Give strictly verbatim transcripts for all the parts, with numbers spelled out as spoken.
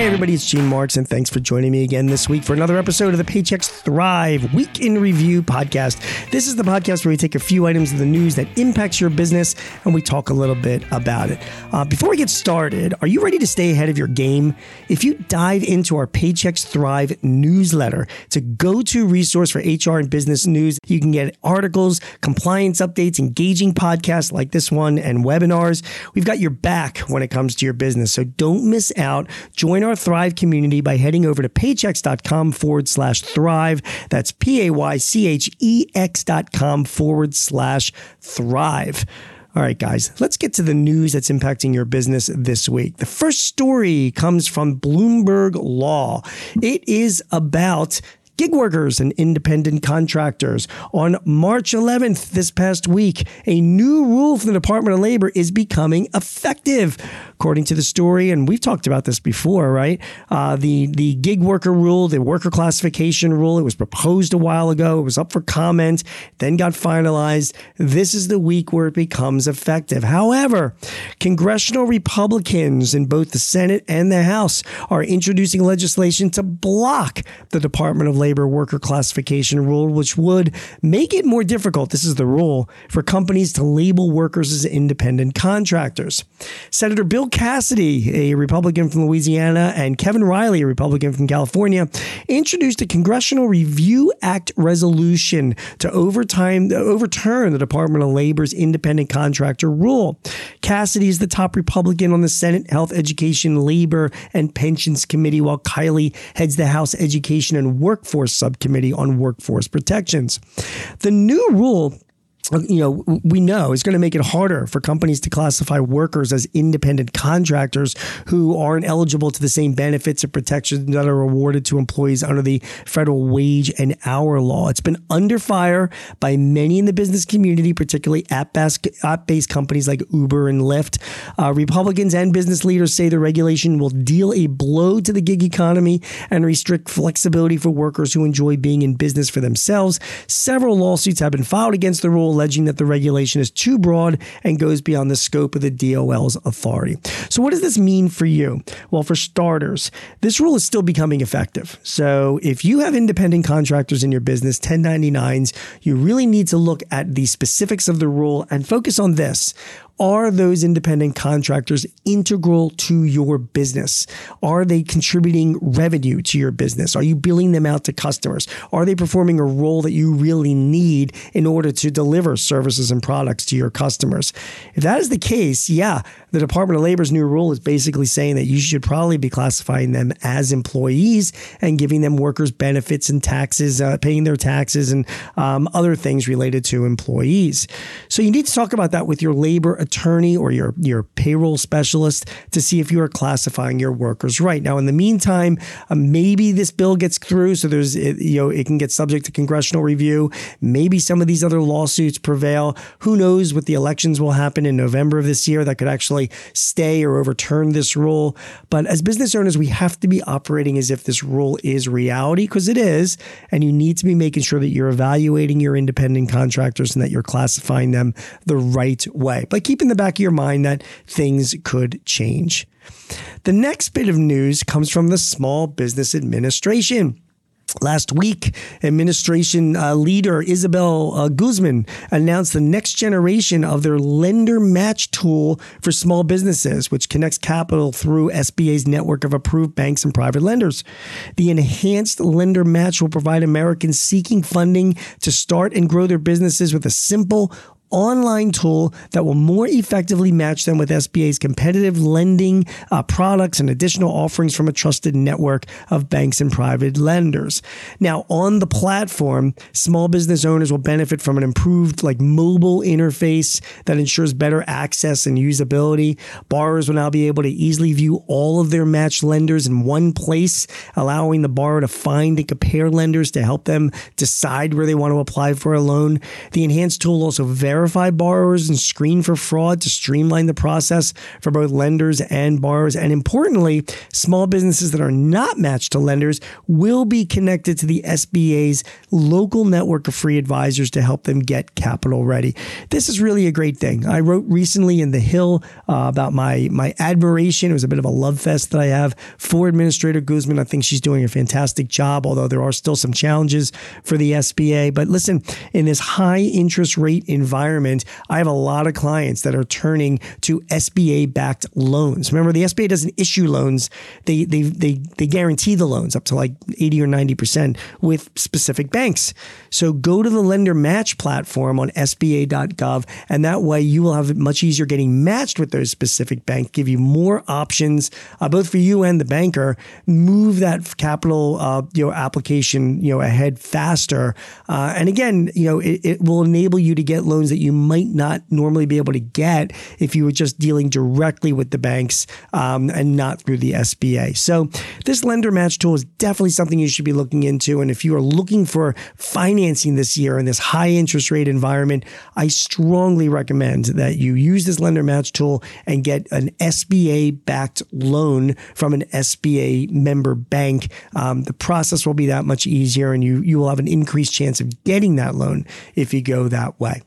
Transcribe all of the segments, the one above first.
everybody, it's Gene Marks, and thanks for joining me again this week for another episode of the Paychex Thrive Week in Review podcast. This is the podcast where we take a few items of the news that impacts your business and we talk a little bit about it. Uh, before we get started, are you ready to stay ahead of your game? If you dive into our Paychex Thrive newsletter, it's a go-to resource for H R and business news. You can get articles, compliance updates, engaging podcasts like this one, and webinars. We've got your back when it comes to your business, so don't miss out. Join our Thrive community by heading over to paychex.com forward slash thrive. That's P-A-Y-C-H-E-X dot com forward slash thrive. All right, guys, let's get to the news that's impacting your business this week. The first story comes from Bloomberg Law. It is about gig workers and independent contractors. On March eleventh, this past week, a new rule from the Department of Labor is becoming effective. According to the story, and we've talked about this before, right? Uh, the, the gig worker rule, the worker classification rule, it was proposed a while ago. It was up for comment, then got finalized. This is the week where it becomes effective. However, congressional Republicans in both the Senate and the House are introducing legislation to block the Department of Labor worker classification rule, which would make it more difficult, this is the rule, for companies to label workers as independent contractors. Senator Bill Cassidy, a Republican from Louisiana, and Kevin Riley, a Republican from California, introduced a Congressional Review Act resolution to overtime, overturn the Department of Labor's independent contractor rule. Cassidy is the top Republican on the Senate Health, Education, Labor, and Pensions Committee, while Kiley heads the House Education and Workforce Subcommittee on Workforce Protections. The new rule, you know, we know is going to make it harder for companies to classify workers as independent contractors who aren't eligible to the same benefits and protections that are awarded to employees under the federal wage and hour law. It's been under fire by many in the business community, particularly app-based companies like Uber and Lyft. Uh, Republicans and business leaders say the regulation will deal a blow to the gig economy and restrict flexibility for workers who enjoy being in business for themselves. Several lawsuits have been filed against the rule, alleging that the regulation is too broad and goes beyond the scope of the D O L's authority. So what does this mean for you? Well, for starters, this rule is still becoming effective. So if you have independent contractors in your business, ten ninety-nines, you really need to look at the specifics of the rule and focus on this. Are those independent contractors integral to your business? Are they contributing revenue to your business? Are you billing them out to customers? Are they performing a role that you really need in order to deliver services and products to your customers? If that is the case, yeah, the Department of Labor's new rule is basically saying that you should probably be classifying them as employees and giving them workers' benefits and taxes, uh, paying their taxes and um, other things related to employees. So you need to talk about that with your labor attorney or your, your payroll specialist to see if you are classifying your workers right. Now, in the meantime, uh, maybe this bill gets through, so there's, it, you know, it can get subject to congressional review. Maybe some of these other lawsuits prevail. Who knows what the elections will happen in November of this year that could actually stay or overturn this rule. But as business owners, we have to be operating as if this rule is reality, because it is, and you need to be making sure that you're evaluating your independent contractors and that you're classifying them the right way. But keep in the back of your mind that things could change. The next bit of news comes from the Small Business Administration. Last week, administration uh, leader Isabel uh, Guzman announced the next generation of their lender match tool for small businesses, which connects capital through S B A's network of approved banks and private lenders. The enhanced lender match will provide Americans seeking funding to start and grow their businesses with a simple, online tool that will more effectively match them with S B A's competitive lending uh, products and additional offerings from a trusted network of banks and private lenders. Now, on the platform, small business owners will benefit from an improved like mobile interface that ensures better access and usability. Borrowers will now be able to easily view all of their matched lenders in one place, allowing the borrower to find and compare lenders to help them decide where they want to apply for a loan. The enhanced tool also verify verify borrowers and screen for fraud to streamline the process for both lenders and borrowers. And importantly, small businesses that are not matched to lenders will be connected to the S B A's local network of free advisors to help them get capital ready. This is really a great thing. I wrote recently in The Hill uh, about my, my admiration. It was a bit of a love fest that I have for Administrator Guzman. I think she's doing a fantastic job, although there are still some challenges for the S B A. But listen, in this high interest rate environment, I have a lot of clients that are turning to S B A-backed loans. Remember, the S B A doesn't issue loans. They, they, they, they guarantee the loans up to like eighty or ninety percent with specific banks. So go to the Lender Match platform on S B A dot gov, and that way you will have it much easier getting matched with those specific banks, give you more options, uh, both for you and the banker, move that capital uh, you know, application you know, ahead faster. Uh, and again, you know, it, it will enable you to get loans that you might not normally be able to get if you were just dealing directly with the banks um, and not through the S B A. So this Lender Match tool is definitely something you should be looking into. And if you are looking for financing this year in this high interest rate environment, I strongly recommend that you use this Lender Match tool and get an S B A-backed loan from an S B A member bank. Um, the process will be that much easier, and you, you will have an increased chance of getting that loan if you go that way.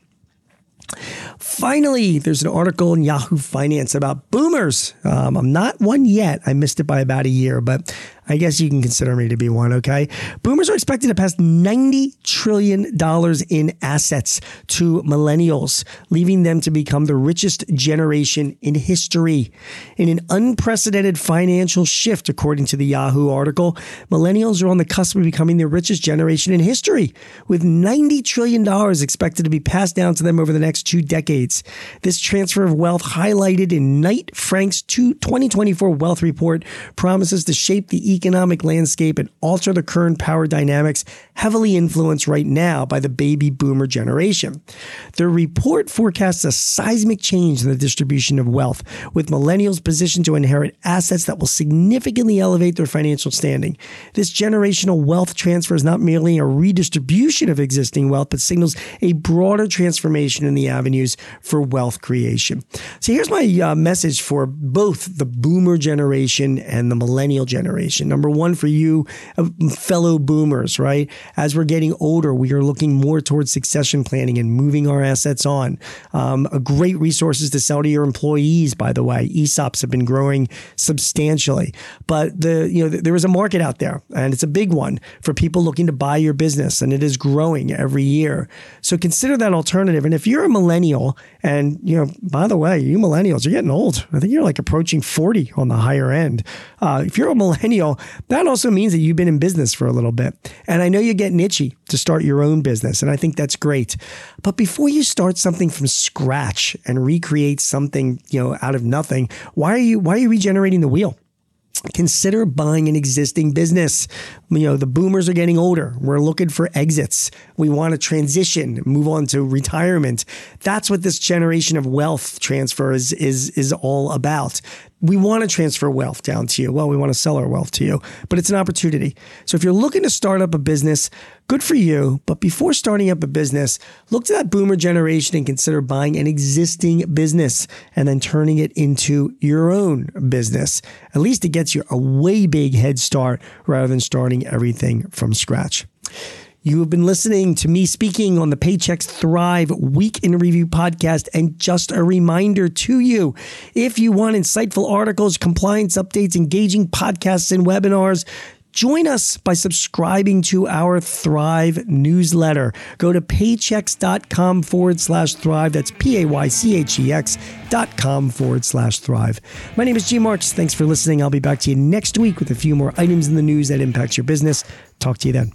Finally, there's an article in Yahoo Finance about boomers. Um, I'm not one yet. I missed it by about a year, but I guess you can consider me to be one, okay? Boomers are expected to pass ninety trillion dollars in assets to millennials, leaving them to become the richest generation in history. In an unprecedented financial shift, according to the Yahoo article, millennials are on the cusp of becoming the richest generation in history, with ninety trillion dollars expected to be passed down to them over the next two decades. This transfer of wealth, highlighted in Knight Frank's twenty twenty-four Wealth Report, promises to shape the economic landscape and alter the current power dynamics heavily influenced right now by the baby boomer generation. The report forecasts a seismic change in the distribution of wealth, with millennials positioned to inherit assets that will significantly elevate their financial standing. This generational wealth transfer is not merely a redistribution of existing wealth, but signals a broader transformation in the avenues for wealth creation. So here's my uh, message for both the boomer generation and the millennial generation. Number one, for you uh, fellow boomers, right? As we're getting older, we are looking more towards succession planning and moving our assets on. Um, a great resources to sell to your employees, by the way. E S O Ps have been growing substantially. But the you know there is a market out there, and it's a big one for people looking to buy your business, and it is growing every year. So consider that alternative. And if you're a millennial, and you know, by the way, you millennials are getting old. I think you're like approaching forty on the higher end. Uh, if you're a millennial, that also means that you've been in business for a little bit. And I know you're getting itchy to start your own business, and I think that's great. But before you start something from scratch and recreate something, you know, out of nothing, why are you why are you regenerating the wheel? Consider buying an existing business. You know, the boomers are getting older. We're looking for exits. We want to transition, move on to retirement. That's what this generation of wealth transfer is, is, is all about. We want to transfer wealth down to you. Well, we want to sell our wealth to you, but it's an opportunity. So if you're looking to start up a business, good for you. But before starting up a business, look to that boomer generation and consider buying an existing business and then turning it into your own business. At least it gets you a way big head start rather than starting everything from scratch. You have been listening to me speaking on the Paychex Thrive Week in Review podcast. And just a reminder to you, if you want insightful articles, compliance updates, engaging podcasts and webinars, join us by subscribing to our Thrive newsletter. Go to paychex.com forward slash thrive. That's P-A-Y-C-H-E-X dot com forward slash thrive. My name is G Marks. Thanks for listening. I'll be back to you next week with a few more items in the news that impacts your business. Talk to you then.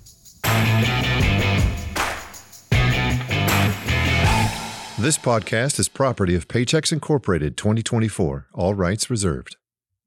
This podcast is property of Paychex Incorporated twenty twenty-four. All rights reserved.